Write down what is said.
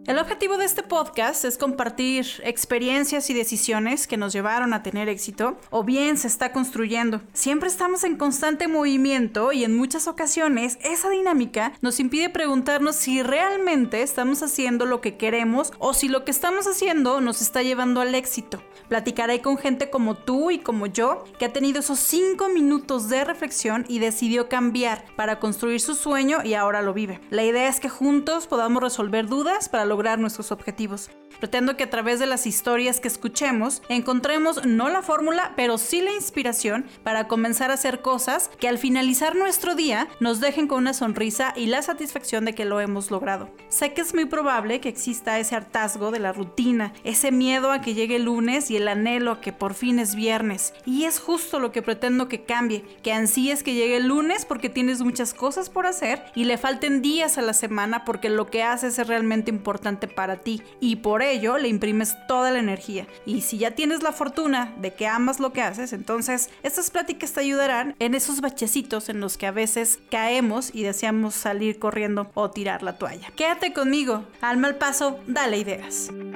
El objetivo de este podcast es compartir experiencias y decisiones que nos llevaron a tener éxito o bien se está construyendo. Siempre estamos en constante movimiento y en muchas ocasiones esa dinámica nos impide preguntarnos si realmente estamos haciendo lo que queremos o si lo que estamos haciendo nos está llevando al éxito. Platicaré con gente como tú y como yo que ha tenido esos 5 minutos de reflexión y decidió cambiar para construir su sueño y ahora lo vive. La idea es que juntos podamos resolver dudas para lograr nuestros objetivos. Pretendo que a través de las historias que escuchemos encontremos no la fórmula, pero sí la inspiración para comenzar a hacer cosas que al finalizar nuestro día nos dejen con una sonrisa y la satisfacción de que lo hemos logrado. Sé que es muy probable que exista ese hartazgo de la rutina, ese miedo a que llegue el lunes y el anhelo a que por fin es viernes. Y es justo lo que pretendo que cambie, que ansíes que llegue el lunes porque tienes muchas cosas por hacer y le falten días a la semana porque lo que haces es realmente importante para ti y por ello le imprimes toda la energía. Y si ya tienes la fortuna de que amas lo que haces, entonces estas pláticas te ayudarán en esos bachecitos en los que a veces caemos y deseamos salir corriendo o tirar la toalla. Quédate conmigo, Alma al Paso, dale ideas.